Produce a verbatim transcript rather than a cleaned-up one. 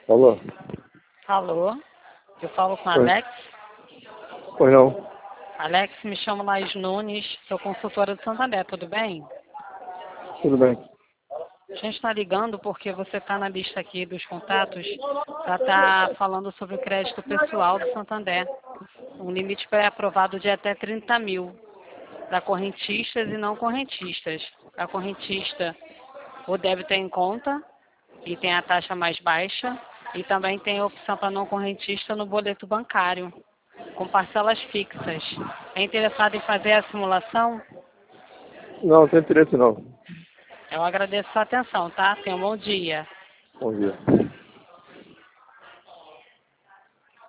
Alô? Alô? Eu falo com a Oi. Alex. Pois não. Alex, me chamo Laís Nunes, sou consultora do Santander, tudo bem? Tudo bem. A gente está ligando porque você está na lista aqui dos contatos para estar falando sobre o crédito pessoal do Santander. Um limite pré-aprovado de até trinta mil para correntistas e não correntistas. Para correntista, o débito é em conta e tem a taxa mais baixa, e também tem a opção para não correntista no boleto bancário, com parcelas fixas. É interessado em fazer a simulação? Não, não tem interesse não. Eu agradeço a sua atenção, tá? Tenha um bom dia. Bom dia.